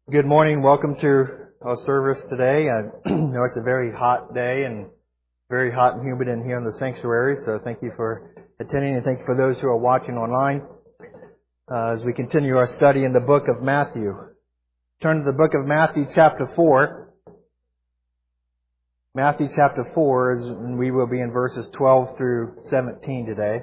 Good morning. Welcome to our service today. I know it's a very hot day and very hot and humid in here in the sanctuary, so thank you for attending and thank you for those who are watching online as we continue our study in the book of Matthew. Turn to the book of Matthew chapter 4. Matthew chapter 4, and we will be in verses 12 through 17 today.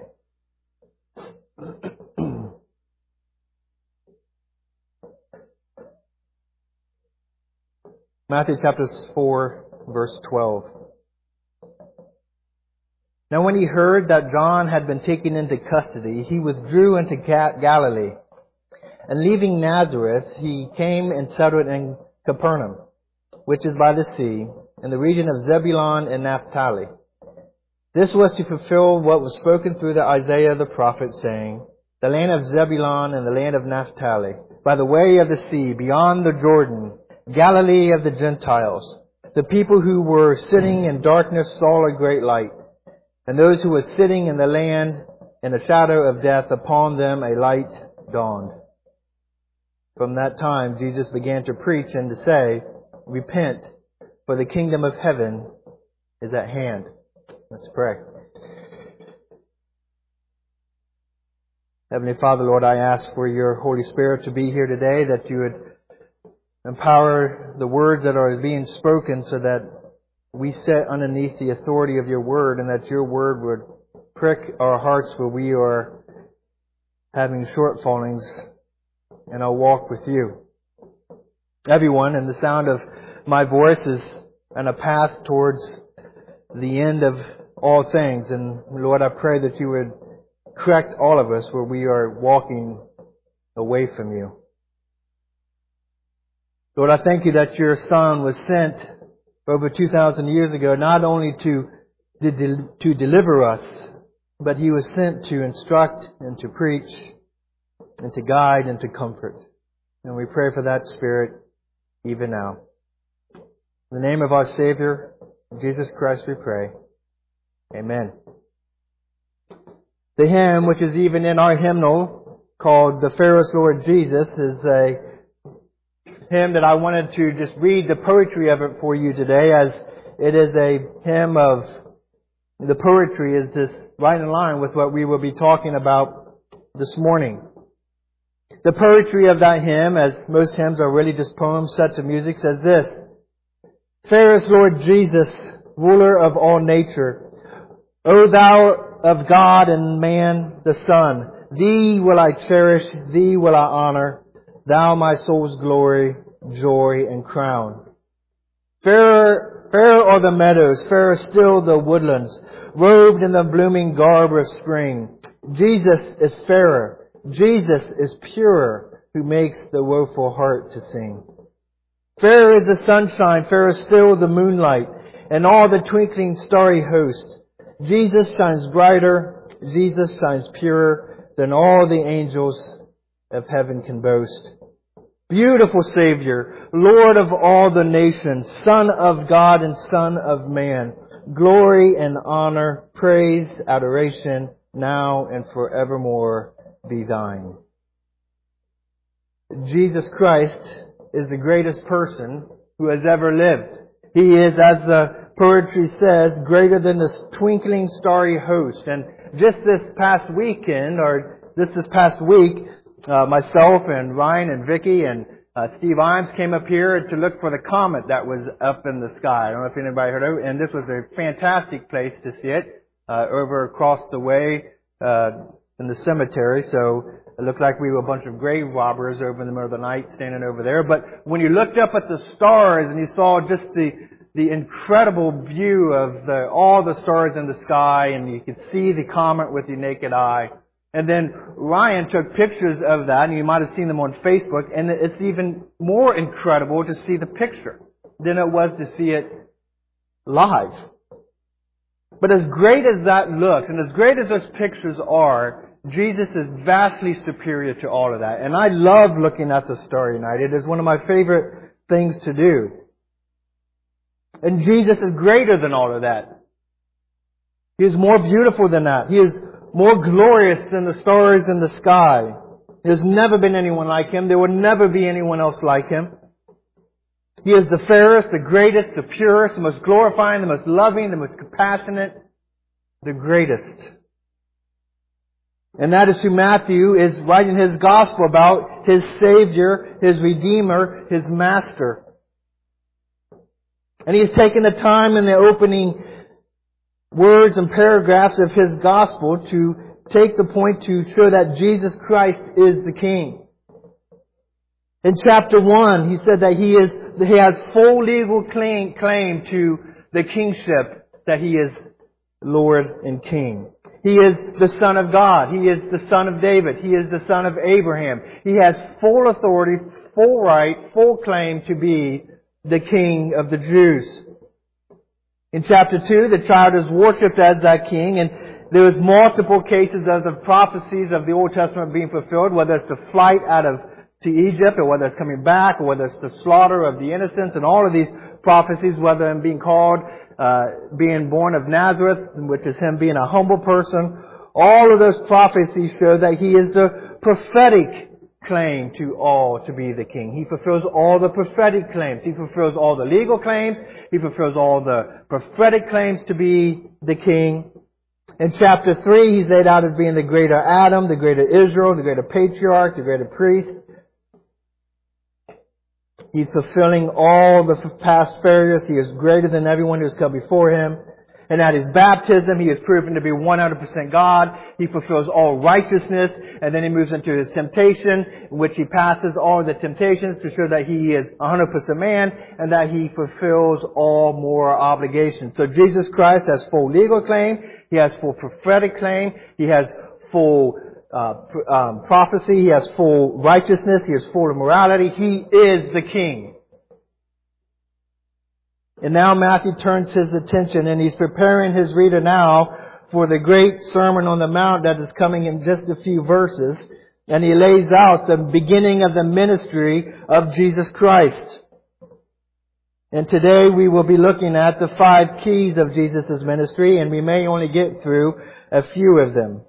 Matthew chapter 4, verse 12. Now when he heard that John had been taken into custody, he withdrew into Galilee. And leaving Nazareth, he came and settled in Capernaum, which is by the sea, in the region of Zebulun and Naphtali. This was to fulfill what was spoken through Isaiah the prophet, saying, the land of Zebulun and the land of Naphtali, by the way of the sea, beyond the Jordan, Galilee of the Gentiles. The people who were sitting in darkness saw a great light, and those who were sitting in the land in the shadow of death, upon them a light dawned. From that time Jesus began to preach and to say, repent, for the kingdom of heaven is at hand. Let's pray. Heavenly Father, Lord, I ask for your Holy Spirit to be here today, that you would empower the words that are being spoken so that we sit underneath the authority of your word, and that your word would prick our hearts where we are having shortfallings in our walk with you. Everyone in the sound of my voice is on a path towards the end of all things. And Lord, I pray that you would correct all of us where we are walking away from you. Lord, I thank you that your Son was sent over 2,000 years ago, not only to deliver us, but he was sent to instruct and to preach and to guide and to comfort. And we pray for that Spirit even now. In the name of our Savior, Jesus Christ, we pray. Amen. The hymn, which is even in our hymnal, called The Fairest Lord Jesus, is a hymn that I wanted to just read the poetry of it for you today, as it is a hymn of, the poetry is just right in line with what we will be talking about this morning. The poetry of that hymn, as most hymns are really just poems set to music, says this: Fairest Lord Jesus, ruler of all nature, O thou of God and man the Son, thee will I cherish, thee will I honor, thou my soul's glory, joy and crown. Fairer are the meadows, fairer still the woodlands, robed in the blooming garb of spring. Jesus is fairer, Jesus is purer, who makes the woeful heart to sing. Fairer is the sunshine, fairer still the moonlight, and all the twinkling starry host. Jesus shines brighter, Jesus shines purer than all the angels of heaven can boast. Beautiful Savior, Lord of all the nations, Son of God and Son of man, glory and honor, praise, adoration, now and forevermore be thine. Jesus Christ is the greatest person who has ever lived. He is, as the poetry says, greater than the twinkling starry host. And just this past weekend, or this past week, myself and Ryan and Vicky and Steve Imes came up here to look for the comet that was up in the sky. I don't know if anybody heard of it. And this was a fantastic place to see it, over across the way in the cemetery. So it looked like we were a bunch of grave robbers over in the middle of the night standing over there. But when you looked up at the stars and you saw just the incredible view of all the stars in the sky, and you could see the comet with your naked eye. And then Ryan took pictures of that, and you might have seen them on Facebook, and it's even more incredible to see the picture than it was to see it live. But as great as that looks, and as great as those pictures are, Jesus is vastly superior to all of that. And I love looking at the Starry Night. It is one of my favorite things to do. And Jesus is greater than all of that. He is more beautiful than that. He is more glorious than the stars in the sky. There's never been anyone like Him. There will never be anyone else like Him. He is the fairest, the greatest, the purest, the most glorifying, the most loving, the most compassionate, the greatest. And that is who Matthew is writing his gospel about, his Savior, his Redeemer, his Master. And he's taken the time in the opening words and paragraphs of his gospel to take the point to show that Jesus Christ is the King. In chapter 1, he said that he has full legal claim to the kingship, that he is Lord and King. He is the Son of God. He is the Son of David. He is the Son of Abraham. He has full authority, full right, full claim to be the King of the Jews. In chapter 2, the child is worshipped as that King, and there is multiple cases of the prophecies of the Old Testament being fulfilled, whether it's the flight to Egypt, or whether it's coming back, or whether it's the slaughter of the innocents, and all of these prophecies, whether him being called, being born of Nazareth, which is him being a humble person. All of those prophecies show that he is the prophetic claim to all to be the King. He fulfills all the prophetic claims. He fulfills all the legal claims. He fulfills all the prophetic claims to be the King. In chapter 3, he's laid out as being the greater Adam, the greater Israel, the greater patriarch, the greater priest. He's fulfilling all the past failures. He is greater than everyone who's come before him. And at his baptism, he is proven to be 100% God. He fulfills all righteousness. And then he moves into his temptation, in which he passes all the temptations to show that he is 100% man and that he fulfills all moral obligations. So Jesus Christ has full legal claim. He has full prophetic claim. He has full prophecy. He has full righteousness. He has full morality. He is the King. And now Matthew turns his attention, and he's preparing his reader now for the great Sermon on the Mount that is coming in just a few verses. And he lays out the beginning of the ministry of Jesus Christ. And today we will be looking at the 5 keys of Jesus' ministry, and we may only get through a few of them.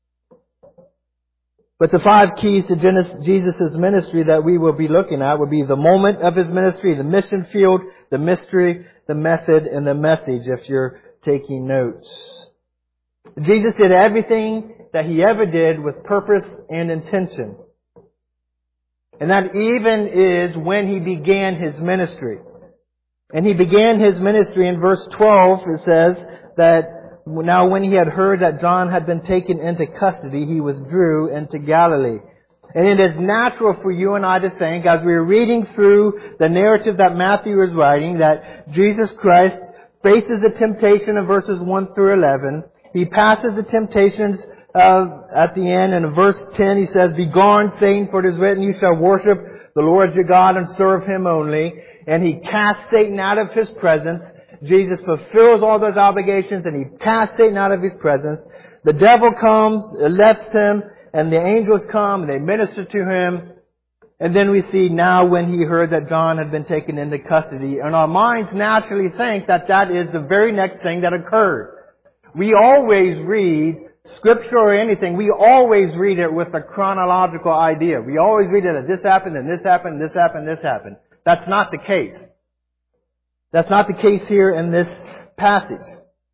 But the 5 keys to Jesus' ministry that we will be looking at will be the moment of his ministry, the mission field, the mystery, the method, and the message, if you're taking notes. Jesus did everything that he ever did with purpose and intention. And that even is when he began his ministry. And he began his ministry in verse 12, it says that now when he had heard that John had been taken into custody, he withdrew into Galilee. And it is natural for you and I to think, as we're reading through the narrative that Matthew is writing, that Jesus Christ faces the temptation in verses 1 through 11. He passes the temptations at the end. And in verse 10 he says, "Begone, Satan, for it is written, you shall worship the Lord your God and serve him only." And he casts Satan out of his presence. Jesus fulfills all those obligations, and he casts Satan out of his presence. The devil comes, left him, and the angels come and they minister to him. And then we see now when he heard that John had been taken into custody. And our minds naturally think that that is the very next thing that occurred. We always read Scripture or anything, we always read it with a chronological idea. We always read it that this happened, and this happened, this happened, this happened. That's not the case. That's not the case here in this passage.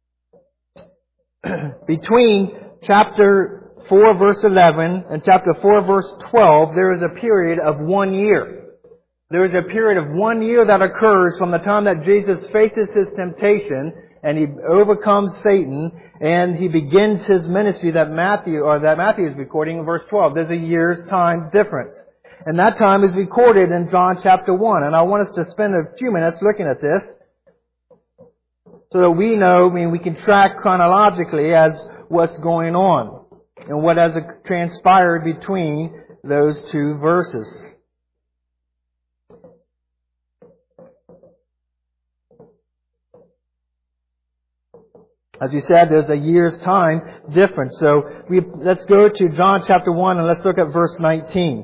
Between chapter 4 verse 11 and chapter 4 verse 12, there is a period of 1 year. There is a period of 1 year that occurs from the time that Jesus faces his temptation and he overcomes Satan and he begins his ministry that Matthew is recording in verse 12. There's a year's time difference. And that time is recorded in John chapter 1. And I want us to spend a few minutes looking at this so that we know, we can track chronologically as what's going on and what has transpired between those 2 verses. As we said, there's a year's time difference. So let's go to John chapter 1 and let's look at verse 19.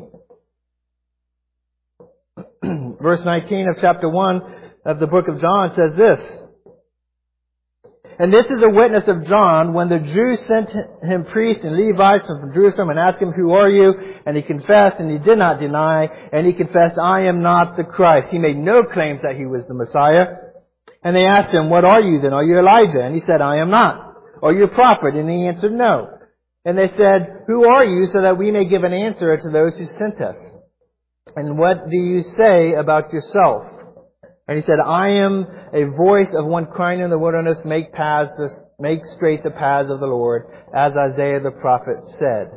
Verse 19 of chapter 1 of the book of John says this. And this is a witness of John when the Jews sent him priests and Levites from Jerusalem and asked him, "Who are you?" And he confessed, and he did not deny. And he confessed, "I am not the Christ." He made no claims that he was the Messiah. And they asked him, "What are you then? Are you Elijah?" And he said, "I am not." "Are you a prophet?" And he answered, "No." And they said, "Who are you, so that we may give an answer to those who sent us? And what do you say about yourself?" And he said, "I am a voice of one crying in the wilderness, make straight the paths of the Lord, as Isaiah the prophet said."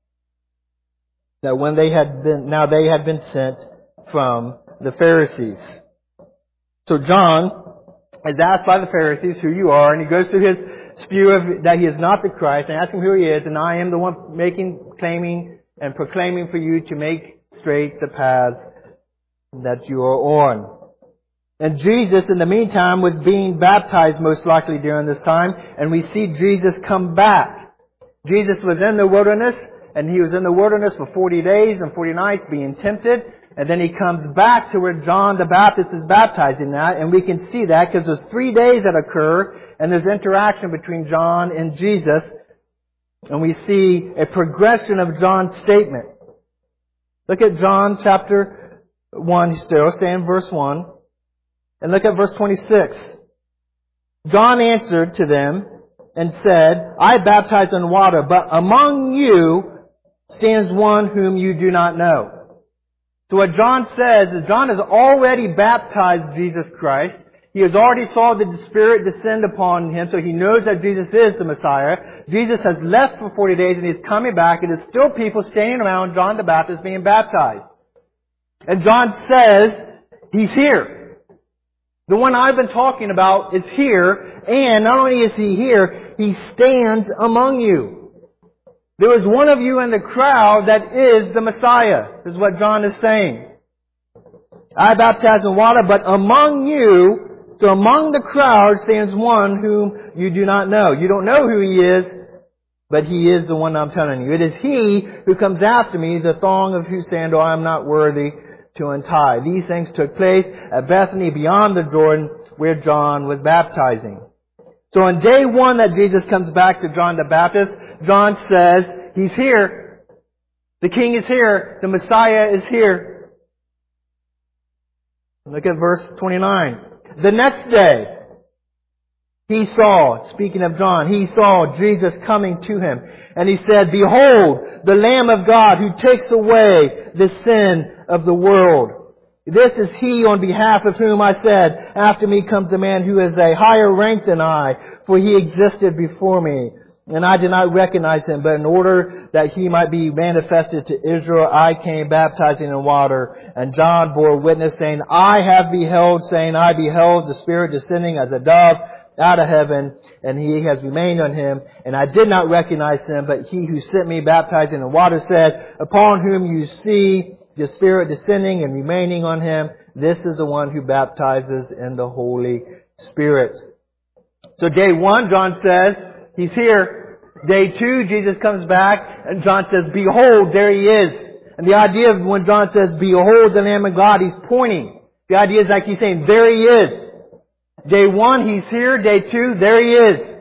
Now they had been sent from the Pharisees. So John is asked by the Pharisees, "Who you are?" And he goes through his spew of that he is not the Christ, and asks him who he is, and "I am the one claiming and proclaiming for you to make straight the paths that you are on." And Jesus, in the meantime, was being baptized most likely during this time, and we see Jesus come back. Jesus was in the wilderness, and he was in the wilderness for 40 days and 40 nights being tempted, and then he comes back to where John the Baptist is baptizing that, and we can see that because there's 3 days that occur, and there's interaction between John and Jesus, and we see a progression of John's statement. Look at John chapter 1, still, stay in verse 1, and look at verse 26. John answered to them and said, "I baptize in water, but among you stands one whom you do not know." So what John says is John has already baptized Jesus Christ. He has already saw the Spirit descend upon him, so he knows that Jesus is the Messiah. Jesus has left for 40 days and he's coming back, and there's still people standing around John the Baptist being baptized. And John says, "He's here. The one I've been talking about is here, and not only is he here, he stands among you. There is one of you in the crowd that is the Messiah," is what John is saying. "I baptize in water, but among you," so among the crowd stands one whom you do not know. You don't know who he is, but he is the one I'm telling you. "It is he who comes after me, the thong of whose sandal I am not worthy to untie." These things took place at Bethany beyond the Jordan where John was baptizing. So on day 1 that Jesus comes back to John the Baptist, John says, "He's here. The King is here. The Messiah is here." Look at verse 29. "The next day, he saw," speaking of John, "he saw Jesus coming to him. And he said, 'Behold, the Lamb of God who takes away the sin of the world. This is he on behalf of whom I said, after me comes a man who is a higher rank than I, for he existed before me. And I did not recognize him, but in order that he might be manifested to Israel, I came baptizing in water. And John bore witness, saying, I beheld the Spirit descending as a dove out of heaven, and he has remained on him. And I did not recognize him, but he who sent me baptizing in water said, upon whom you see the Spirit descending and remaining on him, this is the one who baptizes in the Holy Spirit." So day 1, John says, he's here. Day 2, Jesus comes back, and John says, behold, there he is. And the idea of when John says, behold the Lamb of God, he's pointing. The idea is like he's saying, there he is. Day 1, he's here. Day 2, there he is.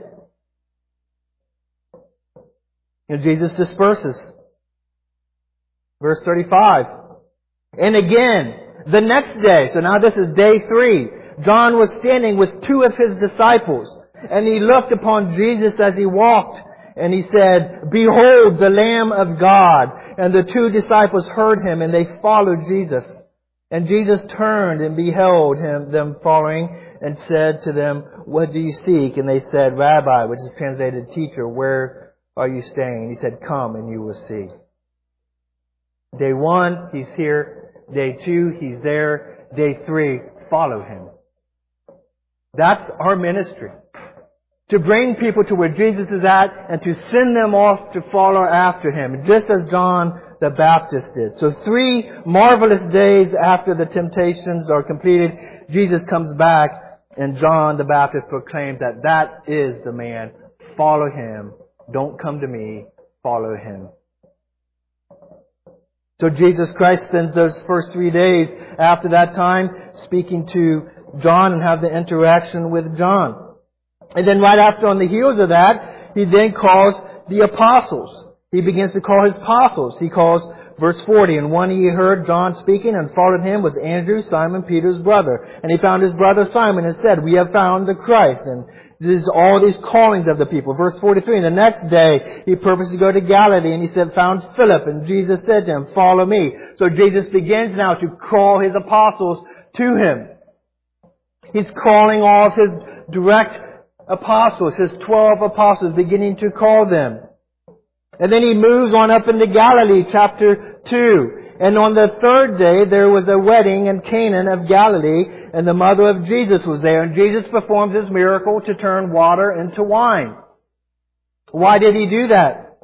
And Jesus disperses. Verse 35. And again, the next day, so now this is day 3, John was standing with 2 of his disciples, and he looked upon Jesus as he walked, and he said, behold the Lamb of God. And the 2 disciples heard him, and they followed Jesus. And Jesus turned and beheld them following, and said to them, what do you seek? And they said, Rabbi, which is translated teacher, where are you staying? He said, come and you will see. Day 1, he's here. Day 2, he's there. Day 3, follow him. That's our ministry. To bring people to where Jesus is at and to send them off to follow after him, just as John the Baptist did. So 3 marvelous days after the temptations are completed, Jesus comes back, and John the Baptist proclaims that is the man. Follow him. Don't come to me. Follow him. So Jesus Christ spends those first 3 days after that time speaking to John and have the interaction with John. And then right after, on the heels of that, he then calls the apostles. He begins to call his apostles. He calls, verse 40, and one he heard John speaking, and followed him was Andrew, Simon Peter's brother. And he found his brother Simon and said, we have found the Christ. And this is all these callings of the people. Verse 43, and the next day he purposed to go to Galilee, and he said, found Philip, and Jesus said to him, follow me. So Jesus begins now to call his apostles to him. He's calling all of his direct apostles, his 12 apostles, beginning to call them. And then he moves on up into Galilee, chapter 2. And on the third day, there was a wedding in Cana of Galilee, and the mother of Jesus was there. And Jesus performs his miracle to turn water into wine. Why did he do that?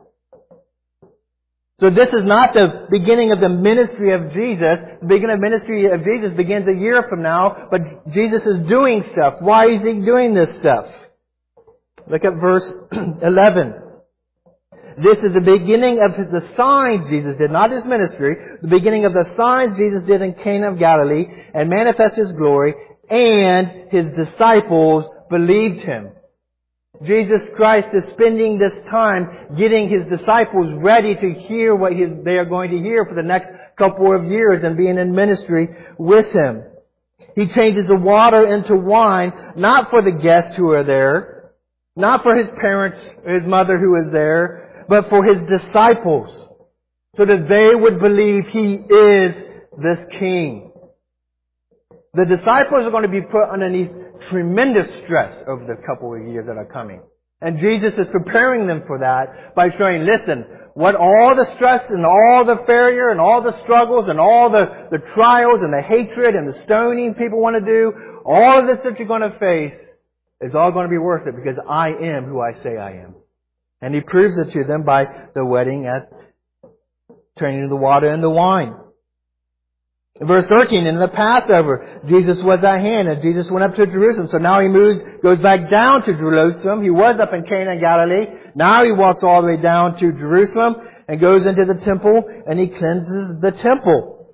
So this is not the beginning of the ministry of Jesus. The beginning of the ministry of Jesus begins a year from now, but Jesus is doing stuff. Why is he doing this stuff? Look at verse 11. This is the beginning of the signs Jesus did, not his ministry. The beginning of the signs Jesus did in Cana of Galilee, and manifest his glory, and his disciples believed him. Jesus Christ is spending this time getting his disciples ready to hear what they are going to hear for the next couple of years and being in ministry with him. He changes the water into wine, not for the guests who are there, not for his parents, his mother who is there, but for his disciples, so that they would believe he is this king. The disciples are going to be put underneath tremendous stress over the couple of years that are coming. And Jesus is preparing them for that by showing, listen, what all the stress and all the failure and all the struggles and all the trials and the hatred and the stoning people want to do, all of this that you're going to face is all going to be worth it because I am who I say I am. And he proves it to them by the wedding at turning the water into wine. In verse 13, in the Passover, Jesus was at hand, and Jesus went up to Jerusalem. So now he goes back down to Jerusalem. He was up in Cana in Galilee. Now he walks all the way down to Jerusalem and goes into the temple, and he cleanses the temple.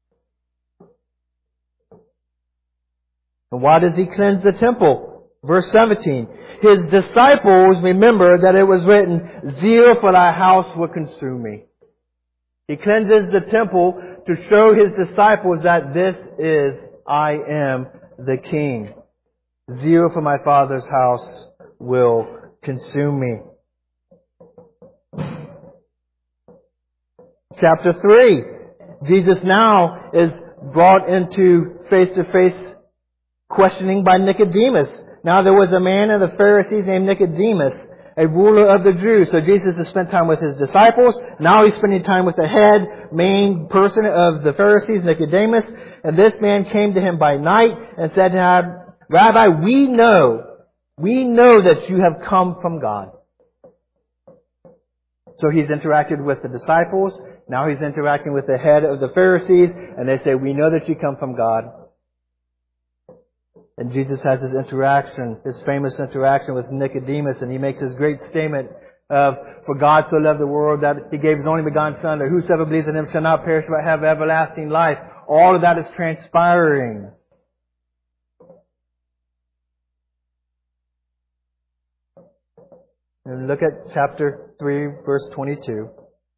And why does he cleanse the temple? Verse 17, his disciples remember that it was written, zeal for thy house will consume me. He cleanses the temple to show his disciples that this is, I am the king. Zeal for my Father's house will consume me. Chapter 3, Jesus now is brought into face-to-face questioning by Nicodemus. Now there was a man of the Pharisees named Nicodemus, a ruler of the Jews. So Jesus has spent time with his disciples. Now he's spending time with the main person of the Pharisees, Nicodemus. And this man came to him by night and said to him, Rabbi, we know that you have come from God. So he's interacted with the disciples. Now he's interacting with the head of the Pharisees. And they say, we know that you come from God. And Jesus has his interaction, his famous interaction with Nicodemus, and he makes his great statement of, for God so loved the world that he gave his only begotten Son, that whosoever believes in him shall not perish but have everlasting life. All of that is transpiring. And look at chapter 3, verse 22.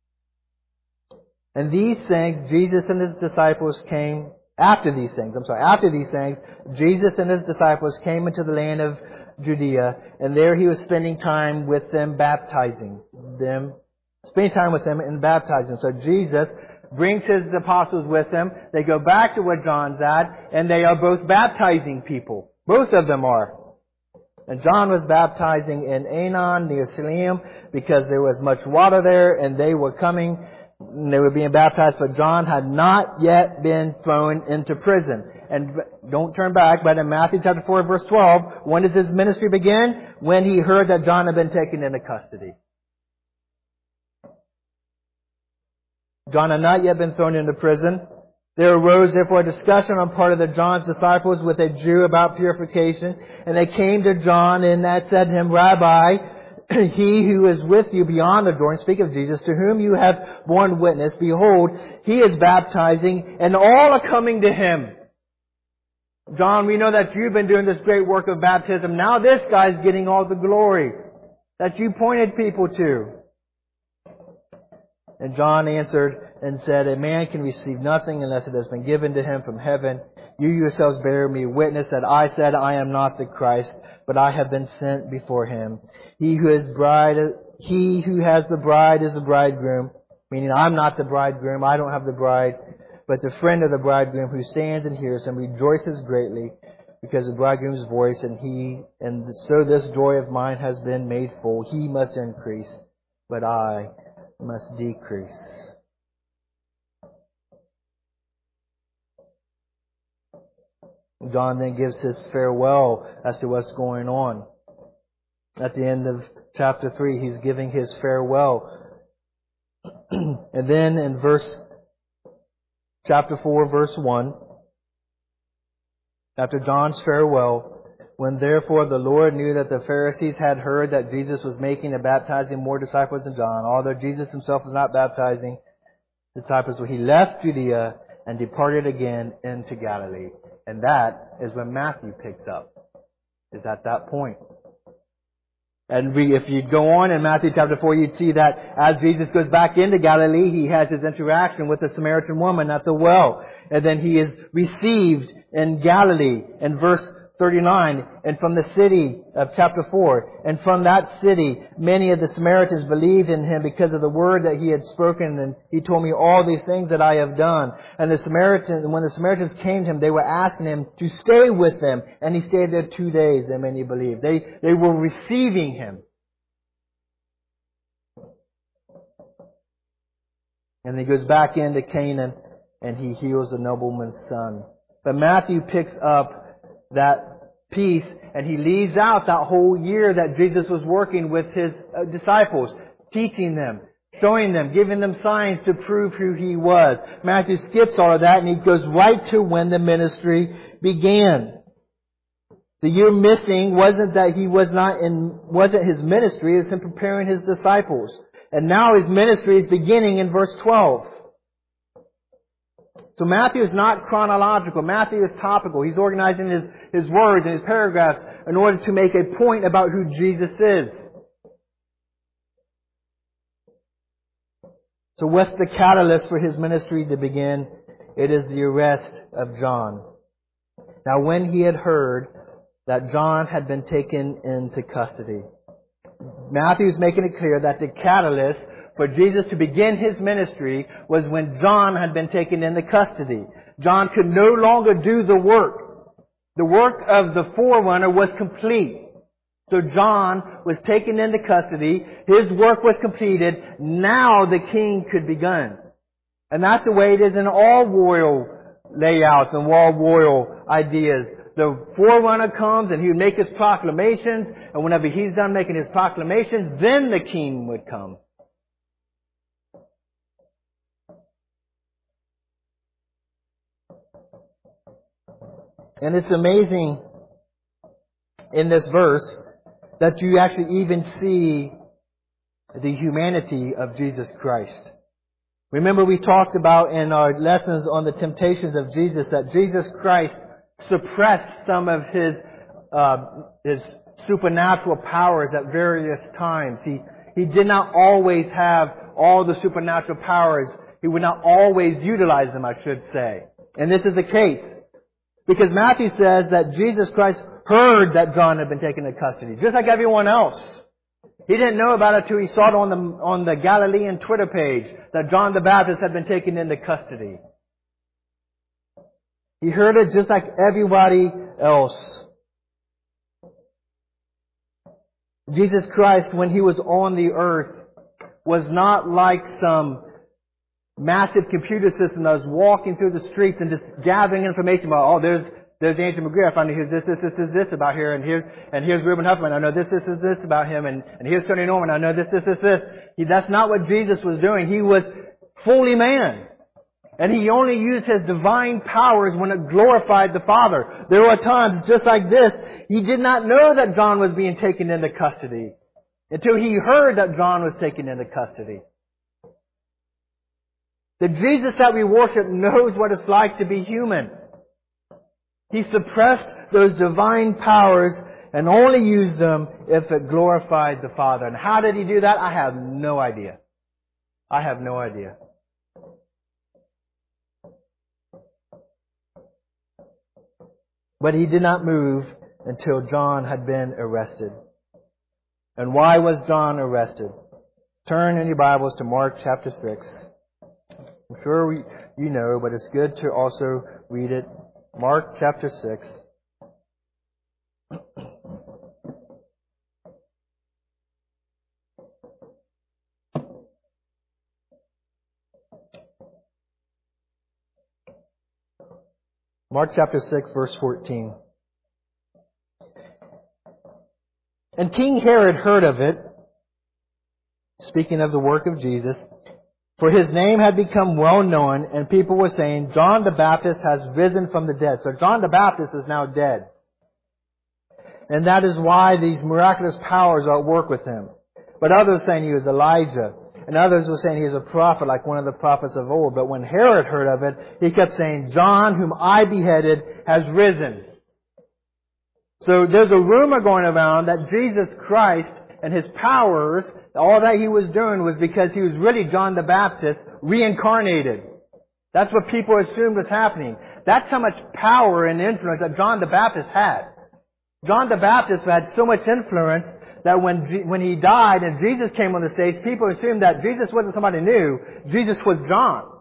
And these things, Jesus and his disciples came After these things, Jesus and his disciples came into the land of Judea, and there he was spending time with them, baptizing them. So Jesus brings his apostles with him. They go back to where John's at, and they are both baptizing people. Both of them are. And John was baptizing in Aenon near Siloam because there was much water there, and they were coming. They were being baptized, but John had not yet been thrown into prison. And don't turn back, but in Matthew chapter 4, verse 12, when does his ministry begin? When he heard that John had been taken into custody. John had not yet been thrown into prison. There arose therefore a discussion on part of John's disciples with a Jew about purification. And they came to John and that said to him, Rabbi, he who is with you beyond the Jordan, speak of Jesus, to whom you have borne witness, behold, he is baptizing, and all are coming to him. John, we know that you've been doing this great work of baptism. Now this guy's getting all the glory that you pointed people to. And John answered and said, a man can receive nothing unless it has been given to him from heaven. You yourselves bear me witness that I said I am not the Christ, but I have been sent before him. He who has the bride is the bridegroom, meaning I'm not the bridegroom, I don't have the bride, but the friend of the bridegroom who stands and hears him rejoices greatly because of the bridegroom's voice, and so this joy of mine has been made full. He must increase, but I must decrease. John then gives his farewell as to what's going on. At the end of chapter 3, he's giving his farewell. And then in chapter 4, verse 1, after John's farewell, when therefore the Lord knew that the Pharisees had heard that Jesus was making and baptizing more disciples than John, although Jesus himself was not baptizing disciples, he left Judea and departed again into Galilee. And that is when Matthew picks up, is at that point. And if you go on in Matthew chapter 4, you'd see that as Jesus goes back into Galilee, he has his interaction with the Samaritan woman at the well. And then he is received in Galilee in verse 39, and from the city of chapter 4. And from that city, many of the Samaritans believed in him because of the word that he had spoken. And he told me all these things that I have done. And when the Samaritans came to him, they were asking him to stay with them. And he stayed there 2 days, and many believed. They were receiving him. And he goes back into Canaan, and he heals the nobleman's son. But Matthew picks up that piece, and he leaves out that whole year that Jesus was working with his disciples, teaching them, showing them, giving them signs to prove who he was. Matthew skips all of that, and he goes right to when the ministry began. The year missing wasn't that wasn't his ministry, it was him preparing his disciples. And now his ministry is beginning in verse 12. So Matthew is not chronological. Matthew is topical. He's organizing his words and his paragraphs in order to make a point about who Jesus is. So what's the catalyst for his ministry to begin? It is the arrest of John. Now when he had heard that John had been taken into custody, Matthew is making it clear that the catalyst for Jesus to begin his ministry was when John had been taken into custody. John could no longer do the work. The work of the forerunner was complete. So John was taken into custody. His work was completed. Now the king could begin. And that's the way it is in all royal layouts and all royal ideas. The forerunner comes and he would make his proclamations. And whenever he's done making his proclamations, then the king would come. And it's amazing in this verse that you actually even see the humanity of Jesus Christ. Remember we talked about in our lessons on the temptations of Jesus that Jesus Christ suppressed some of his supernatural powers at various times. He did not always have all the supernatural powers. He would not always utilize them, I should say. And this is the case. Because Matthew says that Jesus Christ heard that John had been taken into custody, just like everyone else. He didn't know about it till he saw it on the Galilean Twitter page that John the Baptist had been taken into custody. He heard it just like everybody else. Jesus Christ, when He was on the earth, was not like some massive computer system that was walking through the streets and just gathering information about, there's Andrew McGreer, I found here's this about here, and here's Reuben Huffman, I know this about him, and here's Tony Norman, I know this. That's not what Jesus was doing. He was fully man. And He only used His divine powers when it glorified the Father. There were times just like this, He did not know that John was being taken into custody until He heard that John was taken into custody. The Jesus that we worship knows what it's like to be human. He suppressed those divine powers and only used them if it glorified the Father. And how did He do that? I have no idea. I have no idea. But He did not move until John had been arrested. And why was John arrested? Turn in your Bibles to Mark chapter 6. I'm sure you know, but it's good to also read it. Mark chapter 6. Mark chapter 6, verse 14. And King Herod heard of it, speaking of the work of Jesus, for his name had become well known, and people were saying, John the Baptist has risen from the dead. So John the Baptist is now dead. And that is why these miraculous powers are at work with him. But others saying he was Elijah. And others were saying he was a prophet, like one of the prophets of old. But when Herod heard of it, he kept saying, John, whom I beheaded, has risen. So there's a rumor going around that Jesus Christ and His powers, all that He was doing was because He was really John the Baptist reincarnated. That's what people assumed was happening. That's how much power and influence that John the Baptist had. John the Baptist had so much influence that when he died and Jesus came on the stage, people assumed that Jesus wasn't somebody new. Jesus was John.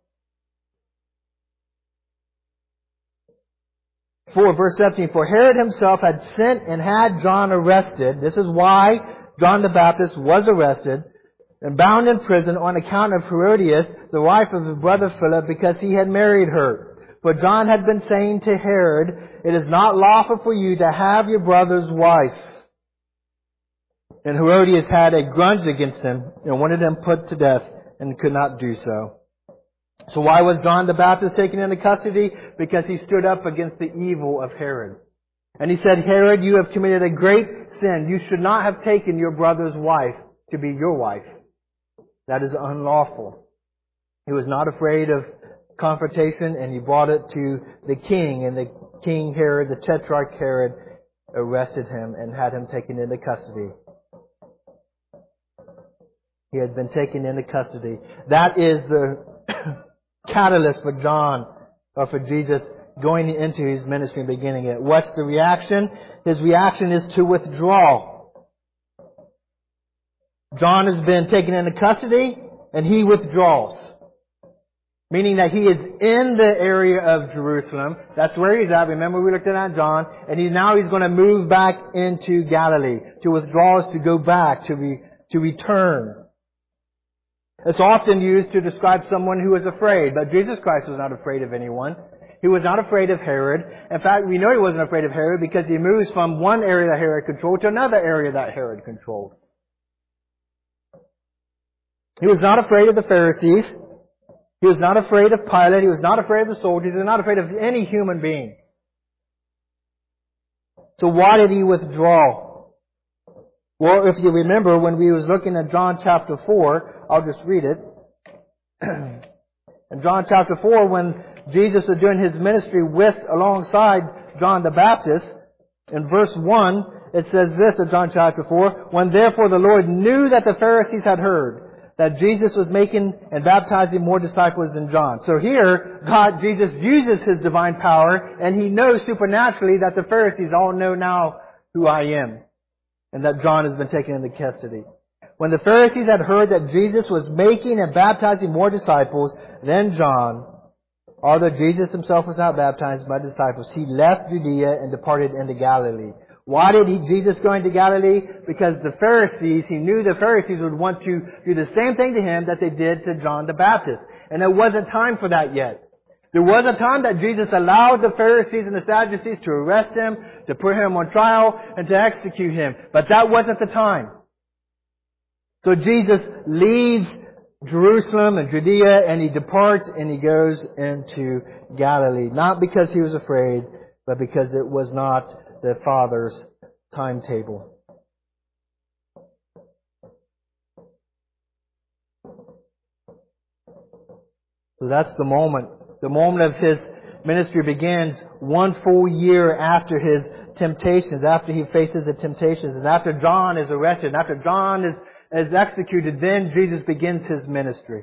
4 verse 17, for Herod himself had sent and had John arrested. This is why John the Baptist was arrested and bound in prison on account of Herodias, the wife of his brother Philip, because he had married her. For John had been saying to Herod, it is not lawful for you to have your brother's wife. And Herodias had a grudge against him and wanted him put to death and could not do so. So why was John the Baptist taken into custody? Because he stood up against the evil of Herod. And he said, Herod, you have committed a great sin. You should not have taken your brother's wife to be your wife. That is unlawful. He was not afraid of confrontation, and he brought it to the king. And the king Herod, the tetrarch Herod, arrested him and had him taken into custody. He had been taken into custody. That is the catalyst for John, or for Jesus, going into His ministry and beginning it. What's the reaction? His reaction is to withdraw. John has been taken into custody, and he withdraws. Meaning that he is in the area of Jerusalem. That's where he's at. Remember we looked at that, John. And he's going to move back into Galilee. To withdraw is to go back, to return. It's often used to describe someone who is afraid. But Jesus Christ was not afraid of anyone. He was not afraid of Herod. In fact, we know He wasn't afraid of Herod because He moves from one area that Herod controlled to another area that Herod controlled. He was not afraid of the Pharisees. He was not afraid of Pilate. He was not afraid of the soldiers. He was not afraid of any human being. So why did He withdraw? Well, if you remember when we was looking at John chapter 4, I'll just read it. In John chapter 4, when Jesus was doing His ministry alongside John the Baptist, in verse 1, it says this in John chapter 4, when therefore the Lord knew that the Pharisees had heard that Jesus was making and baptizing more disciples than John. So here, Jesus uses His divine power, and He knows supernaturally that the Pharisees all know now who I am, and that John has been taken into custody. When the Pharisees had heard that Jesus was making and baptizing more disciples than John, although Jesus Himself was not baptized by disciples, He left Judea and departed into Galilee. Why did Jesus go into Galilee? Because He knew the Pharisees would want to do the same thing to Him that they did to John the Baptist. And there wasn't time for that yet. There was a time that Jesus allowed the Pharisees and the Sadducees to arrest Him, to put Him on trial, and to execute Him. But that wasn't the time. So Jesus leaves Jerusalem and Judea, and He departs and He goes into Galilee. Not because He was afraid, but because it was not the Father's timetable. So that's the moment of His ministry begins 1 full year after his temptations, after he faces the temptations, and after John is arrested, and after John is executed, then Jesus begins his ministry.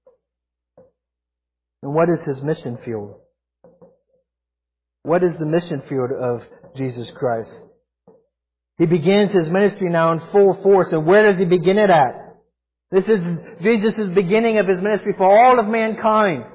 And what is his mission field? What is the mission field of Jesus Christ? He begins his ministry now in full force. And where does he begin it at? This is Jesus' beginning of his ministry for all of mankind.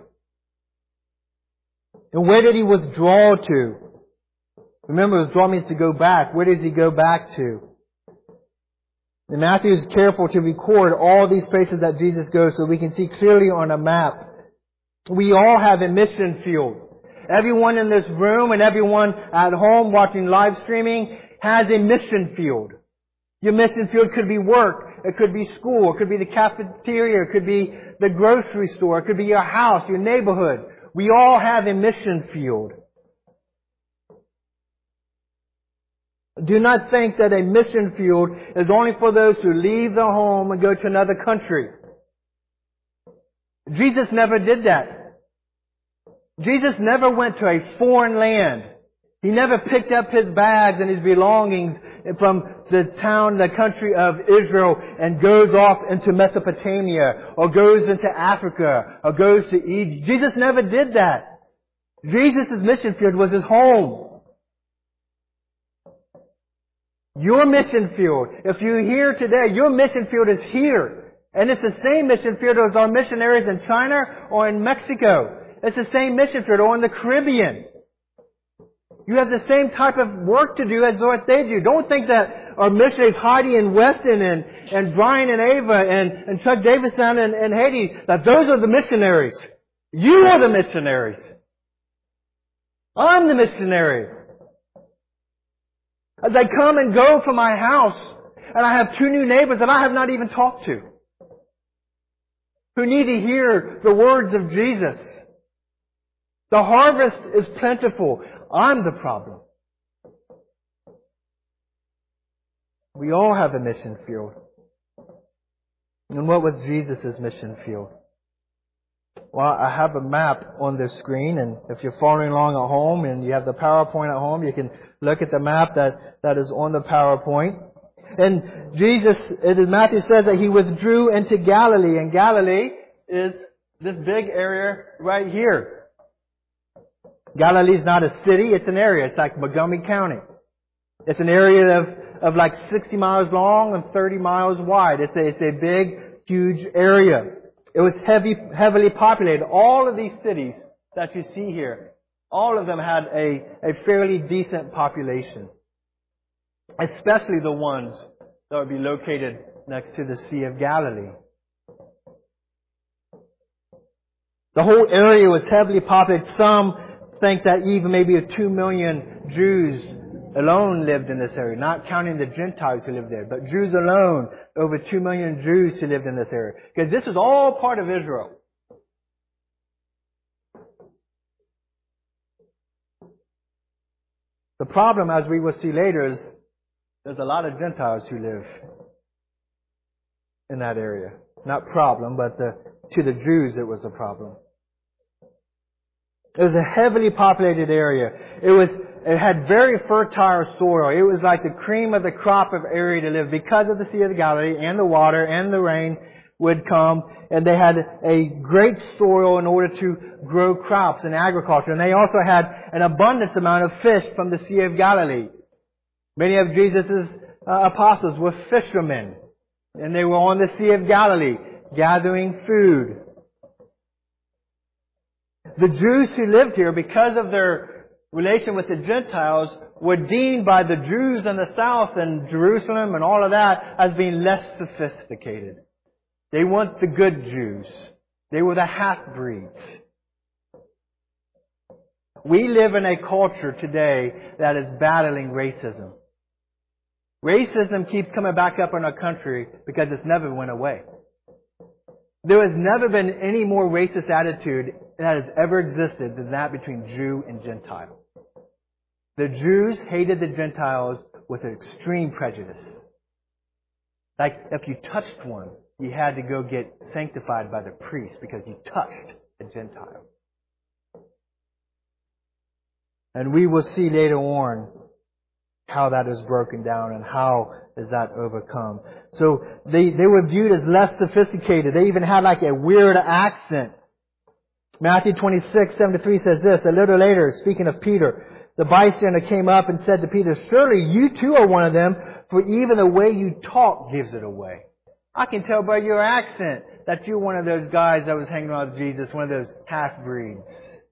And where did he withdraw to? Remember, withdraw means to go back. Where does he go back to? And Matthew is careful to record all these places that Jesus goes so we can see clearly on a map. We all have a mission field. Everyone in this room and everyone at home watching live streaming has a mission field. Your mission field could be work, it could be school, it could be the cafeteria, it could be the grocery store, it could be your house, your neighborhood. We all have a mission field. Do not think that a mission field is only for those who leave their home and go to another country. Jesus never did that. Jesus never went to a foreign land. He never picked up his bags and his belongings from the town, the country of Israel and goes off into Mesopotamia or goes into Africa or goes to Egypt. Jesus never did that. Jesus' mission field was his home. Your mission field, if you're here today, your mission field is here. And it's the same mission field as our missionaries in China or in Mexico. It's the same mission field or in the Caribbean. You have the same type of work to do as what they do. Don't think that our missionaries Heidi and Weston and Brian and Ava and Chuck Davis down in Haiti, that those are the missionaries. You are the missionaries. I'm the missionary. As I come and go from my house, and I have 2 new neighbors that I have not even talked to, who need to hear the words of Jesus. The harvest is plentiful. I'm the problem. We all have a mission field. And what was Jesus' mission field? Well, I have a map on this screen, and if you're following along at home and you have the PowerPoint at home, you can look at the map that is on the PowerPoint. And Matthew says that he withdrew into Galilee, and Galilee is this big area right here. Galilee is not a city, it's an area. It's like Montgomery County. It's an area of like 60 miles long and 30 miles wide. It's a big, huge area. It was heavily populated. All of these cities that you see here, all of them had a fairly decent population. Especially the ones that would be located next to the Sea of Galilee. The whole area was heavily populated. Some think that even maybe 2 million Jews alone lived in this area, not counting the Gentiles who lived there, but Jews alone, over 2 million Jews who lived in this area. Because this is all part of Israel. The problem, as we will see later, is there's a lot of Gentiles who live in that area. Not problem, but to the Jews it was a problem. It was a heavily populated area. It had very fertile soil. It was like the cream of the crop of area to live because of the Sea of Galilee and the water and the rain would come. And they had a great soil in order to grow crops and agriculture. And they also had an abundance amount of fish from the Sea of Galilee. Many of Jesus' apostles were fishermen. And they were on the Sea of Galilee gathering food. The Jews who lived here, because of their relation with the Gentiles, were deemed by the Jews in the south and Jerusalem and all of that as being less sophisticated. They weren't the good Jews. They were the half-breeds. We live in a culture today that is battling racism. Racism keeps coming back up in our country because it's never went away. There has never been any more racist attitude that has ever existed than that between Jew and Gentile. The Jews hated the Gentiles with an extreme prejudice. Like if you touched one, you had to go get sanctified by the priest because you touched a Gentile. And we will see later on how that is broken down and how is that overcome. So they were viewed as less sophisticated. They even had like a weird accent. Matthew 26:7-3 says this, a little later, speaking of Peter, the bystander came up and said to Peter, surely you too are one of them, for even the way you talk gives it away. I can tell by your accent that you're one of those guys that was hanging around with Jesus, one of those half-breeds.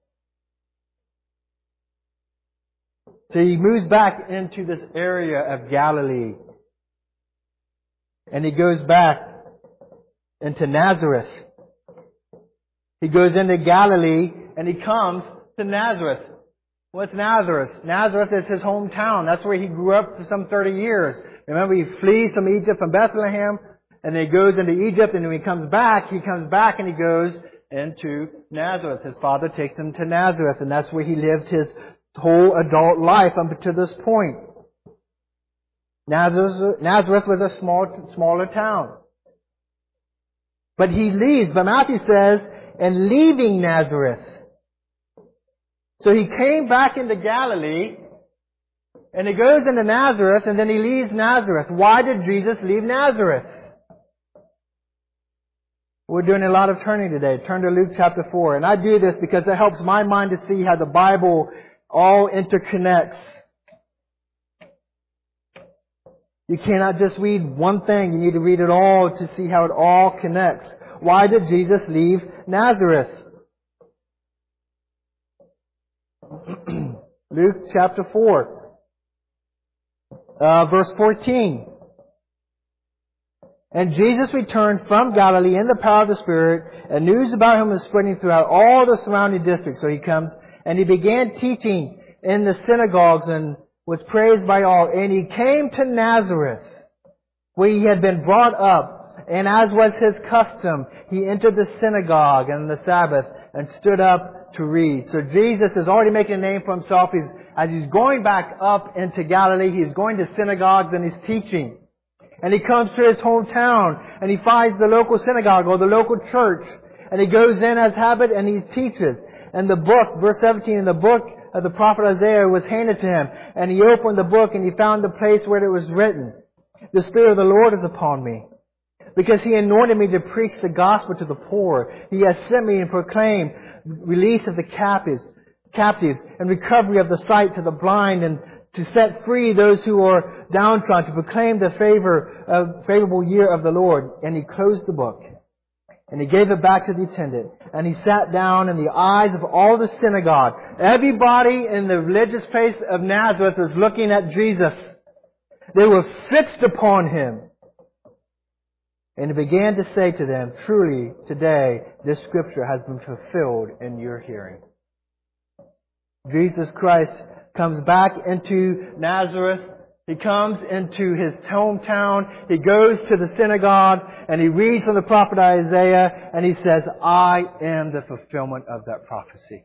So he moves back into this area of Galilee. And he goes back into Nazareth. He goes into Galilee and he comes to Nazareth. What's Nazareth? Nazareth is his hometown. That's where he grew up for some 30 years. Remember, he flees from Egypt, from Bethlehem, and then he goes into Egypt, and when he comes back and he goes into Nazareth. His father takes him to Nazareth, and that's where he lived his whole adult life up to this point. Nazareth was a smaller town. But he leaves, but Matthew says, and leaving Nazareth. So he came back into Galilee, and he goes into Nazareth, and then he leaves Nazareth. Why did Jesus leave Nazareth? We're doing a lot of turning today. Turn to Luke chapter 4. And I do this because it helps my mind to see how the Bible all interconnects. You cannot just read one thing. You need to read it all to see how it all connects. Why did Jesus leave Nazareth? Luke chapter 4, verse 14. And Jesus returned from Galilee in the power of the Spirit, and news about him was spreading throughout all the surrounding districts. So he comes, and he began teaching in the synagogues and was praised by all. And he came to Nazareth, where he had been brought up. And as was his custom, he entered the synagogue on the Sabbath and stood up to read. So Jesus is already making a name for himself. As he's going back up into Galilee, he's going to synagogues and he's teaching. And he comes to his hometown and he finds the local synagogue or the local church. And he goes in as habit and he teaches. And the book, verse 17, the book of the prophet Isaiah was handed to him. And he opened the book and he found the place where it was written, the Spirit of the Lord is upon me, because he anointed me to preach the gospel to the poor. He has sent me to proclaim release of the captives, and recovery of the sight to the blind, and to set free those who are downtrodden, to proclaim the favorable year of the Lord. And he closed the book, and he gave it back to the attendant, and he sat down in the eyes of all the synagogue. Everybody in the religious place of Nazareth was looking at Jesus. They were fixed upon him. And he began to say to them, truly, today, this scripture has been fulfilled in your hearing. Jesus Christ comes back into Nazareth. He comes into his hometown. He goes to the synagogue and he reads from the prophet Isaiah and he says, I am the fulfillment of that prophecy.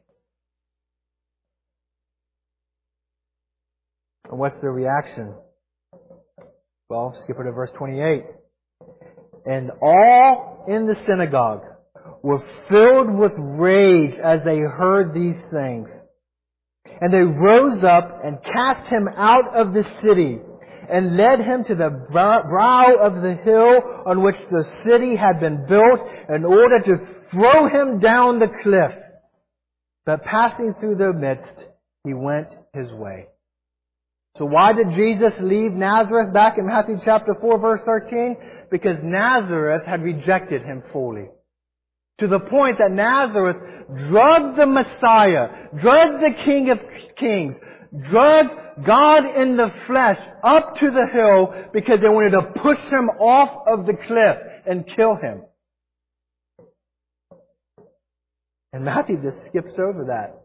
And what's the reaction? Well, skip it to verse 28. And all in the synagogue were filled with rage as they heard these things. And they rose up and cast him out of the city and led him to the brow of the hill on which the city had been built in order to throw him down the cliff. But passing through their midst, he went his way. So why did Jesus leave Nazareth back in Matthew chapter 4 verse 13? Because Nazareth had rejected him fully. To the point that Nazareth drugged the Messiah, drugged the King of Kings, drugged God in the flesh up to the hill because they wanted to push him off of the cliff and kill him. And Matthew just skips over that.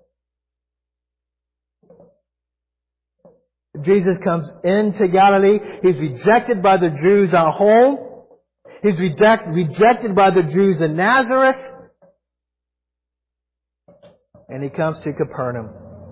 Jesus comes into Galilee. He's rejected by the Jews at home. He's rejected by the Jews in Nazareth. And he comes to Capernaum.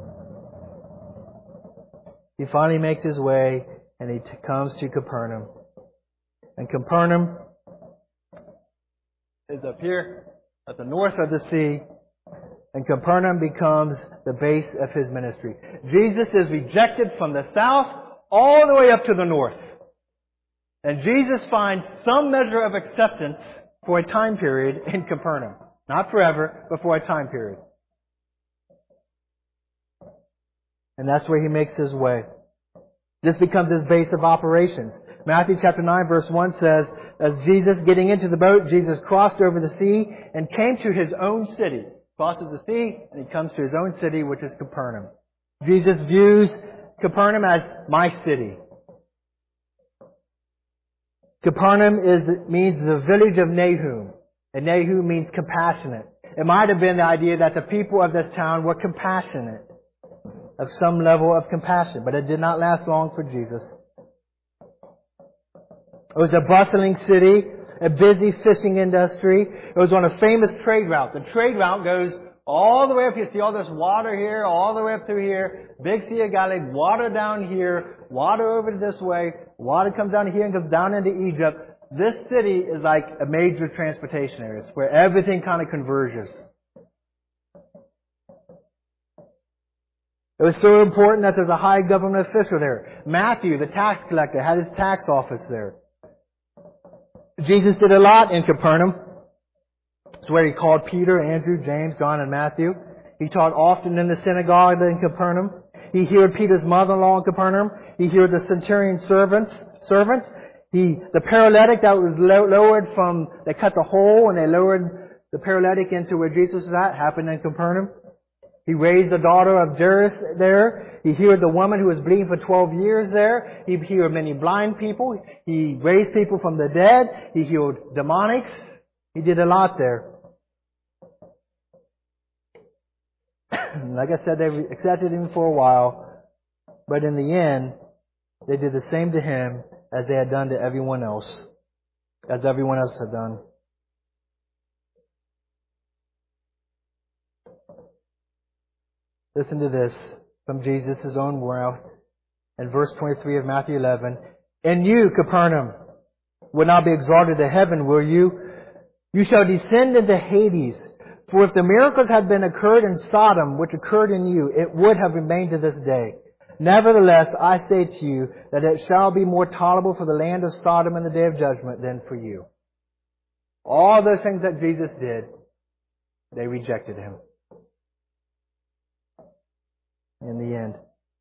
He finally makes his way and he comes to Capernaum. And Capernaum is up here at the north of the sea. And Capernaum becomes the base of His ministry. Jesus is rejected from the south all the way up to the north. And Jesus finds some measure of acceptance for a time period in Capernaum. Not forever, but for a time period. And that's where He makes His way. This becomes His base of operations. Matthew chapter 9 verse 1 says, as Jesus getting into the boat, Jesus crossed over the sea and came to His own city. Crosses the sea and He comes to His own city, which is Capernaum. Jesus views Capernaum as my city. Capernaum means the village of Nahum. And Nahum means compassionate. It might have been the idea that the people of this town were compassionate. Of some level of compassion. But it did not last long for Jesus. It was a bustling city, a busy fishing industry. It was on a famous trade route. The trade route goes all the way up here. See all this water here, all the way up through here. Big Sea of Galilee, water down here, water over this way. Water comes down here and goes down into Egypt. This city is like a major transportation area. It's where everything kind of converges. It was so important that there's a high government official there. Matthew, the tax collector, had his tax office there. Jesus did a lot in Capernaum. It's where He called Peter, Andrew, James, John, and Matthew. He taught often in the synagogue in Capernaum. He healed Peter's mother-in-law in Capernaum. He healed the centurion's servant. The paralytic that was lowered from, they cut the hole and they lowered the paralytic into where Jesus was at, happened in Capernaum. He raised the daughter of Jairus there. He healed the woman who was bleeding for 12 years there. He healed many blind people. He raised people from the dead. He healed demonics. He did a lot there. Like I said, they accepted Him for a while. But in the end, they did the same to Him as they had done to everyone else. As everyone else had done. Listen to this from Jesus' own mouth in verse 23 of Matthew 11. And you, Capernaum, will not be exalted to heaven, will you? You shall descend into Hades. For if the miracles had been occurred in Sodom, which occurred in you, it would have remained to this day. Nevertheless, I say to you that it shall be more tolerable for the land of Sodom in the day of judgment than for you. All those things that Jesus did, they rejected Him. In the end.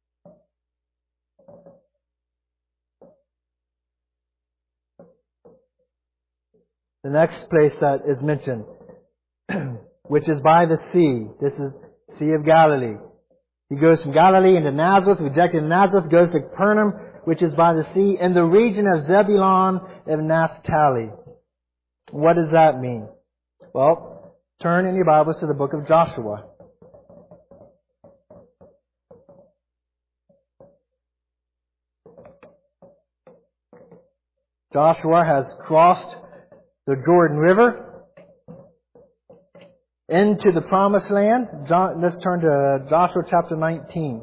The next place that is mentioned, which is by the sea. This is Sea of Galilee. He goes from Galilee into Nazareth, rejected Nazareth, goes to Capernaum, which is by the sea, in the region of Zebulun and Naphtali. What does that mean? Well, turn in your Bibles to the book of Joshua. Joshua has crossed the Jordan River into the Promised Land. Let's turn to Joshua chapter 19.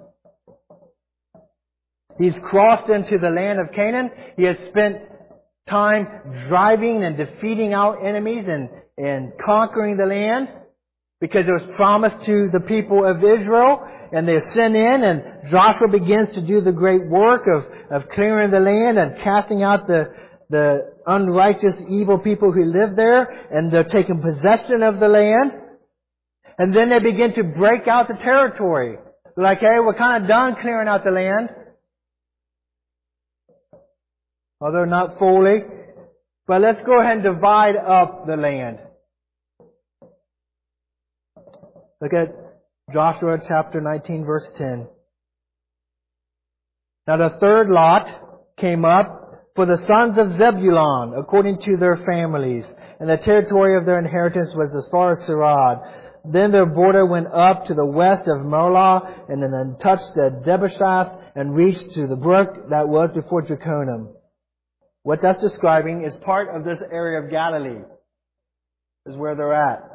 He's crossed into the land of Canaan. He has spent time driving and defeating out enemies and conquering the land because it was promised to the people of Israel. And they sent in, and Joshua begins to do the great work of clearing the land and casting out the unrighteous, evil people who live there. And they're taking possession of the land. And then they begin to break out the territory. Like, hey, we're kind of done clearing out the land. Although not fully. But let's go ahead and divide up the land. Look at Joshua chapter 19 verse 10. Now the third lot came up for the sons of Zebulun according to their families. And the territory of their inheritance was as far as Sarad. Then their border went up to the west of Molah and then touched the Debeshath and reached to the brook that was before Draconim. What that's describing is part of this area of Galilee. Is where they're at.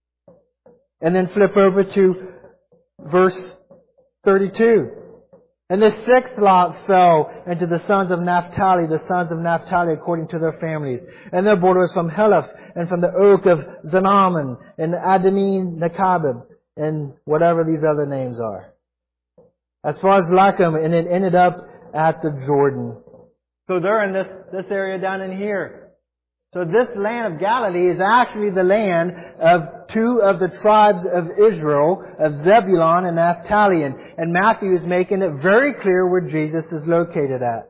And then flip over to verse 32. And the sixth lot fell into the sons of Naphtali according to their families. And their border was from Heleph, and from the oak of Zanaman, and Adamim Nekabib, and whatever these other names are. As far as Lachim, and it ended up at the Jordan. So they're in this area down in here. So this land of Galilee is actually the land of two of the tribes of Israel, of Zebulun and Naphtali. And Matthew is making it very clear where Jesus is located at.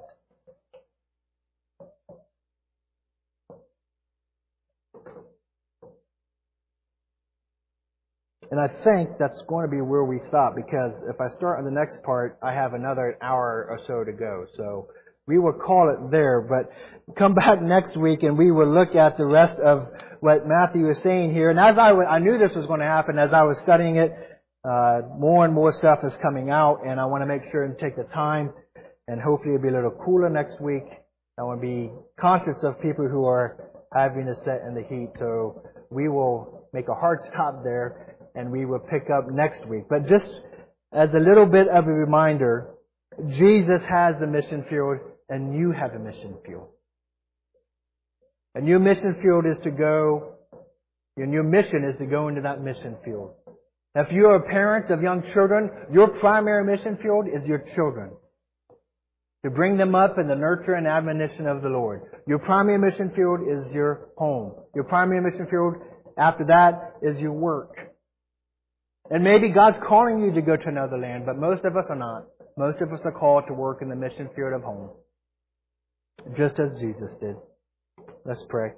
And I think that's going to be where we stop, because if I start on the next part, I have another hour or so to go. So we will call it there, but come back next week and we will look at the rest of what Matthew is saying here. And as I knew this was going to happen, as I was studying it, more and more stuff is coming out, and I want to make sure and take the time, and hopefully it'll be a little cooler next week. I want to be conscious of people who are having to sit in the heat, so we will make a hard stop there, and we will pick up next week. But just as a little bit of a reminder, Jesus has the mission field, and you have a mission field. And your mission field is to go, and your mission is to go into that mission field. If you are parents of young children, your primary mission field is your children. To bring them up in the nurture and admonition of the Lord. Your primary mission field is your home. Your primary mission field after that is your work. And maybe God's calling you to go to another land, but most of us are not. Most of us are called to work in the mission field of home. Just as Jesus did. Let's pray.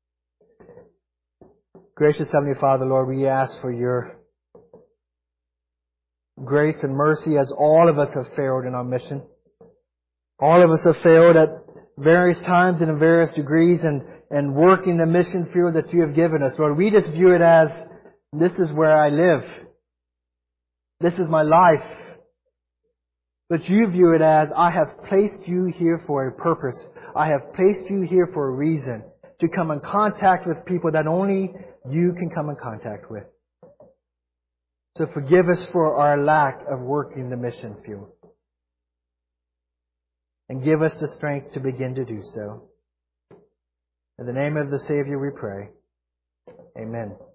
Gracious Heavenly Father, Lord, we ask for your grace and mercy, as all of us have failed in our mission. All of us have failed at various times and in various degrees and working the mission field that you have given us. Lord, we just view it as, this is where I live. This is my life. But you view it as, I have placed you here for a purpose. I have placed you here for a reason. To come in contact with people that only you can come in contact with. So forgive us for our lack of working the mission field. And give us the strength to begin to do so. In the name of the Savior we pray. Amen.